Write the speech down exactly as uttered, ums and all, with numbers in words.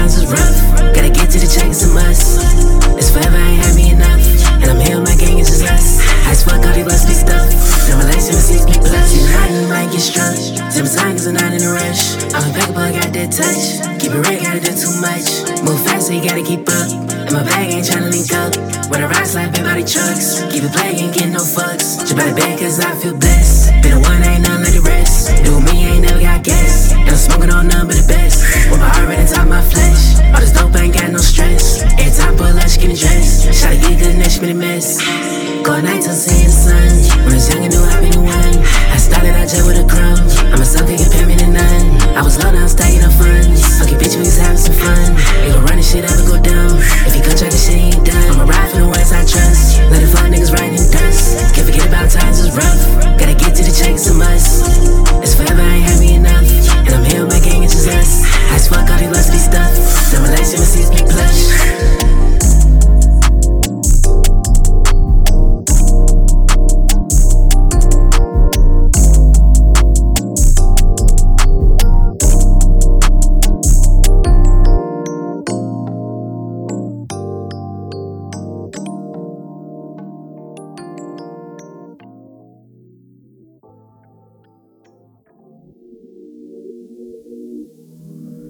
times was rough. Gotta get to the check, it's a must. It's forever, I ain't had me enough. And I'm here, my gang is just us. High as fuck, all these blunts be stuffed. Now my life seven sixty plus. You hot and might get struck. Tell me time, cause I'm not in a rush. I'm impeccable, I got that touch. Keep it real, gotta do too much. Move fast, so you gotta keep up. And my bag ain't tryna link up. When I ride, slide big body trucks. Keep it play, ain't getting no fucks. Jump out of bed, cause I feel blessed. Been a one, ain't nothing like the rest. Do with me, ain't never got gas. And I'm smoking on none but the best. With my heart right on top of my flesh. All this dope, ain't got no stress. Every time I pull up, she getting dressed. Shot to get good, next she been a mess. Go at night till seeing the sun. When I was young, I knew I'd be the one. I started out just with a crumb. I'm a sucker, compare me to none. I was low, now I'm stacking up funds. Okay, bitch, we was having some fun. You gon' run this shit up and go dumb. If you come try this shit, ain't done. I'ma ride for the ones I trust. Let the fuck niggas riding in dust. Can't forget about times was rough.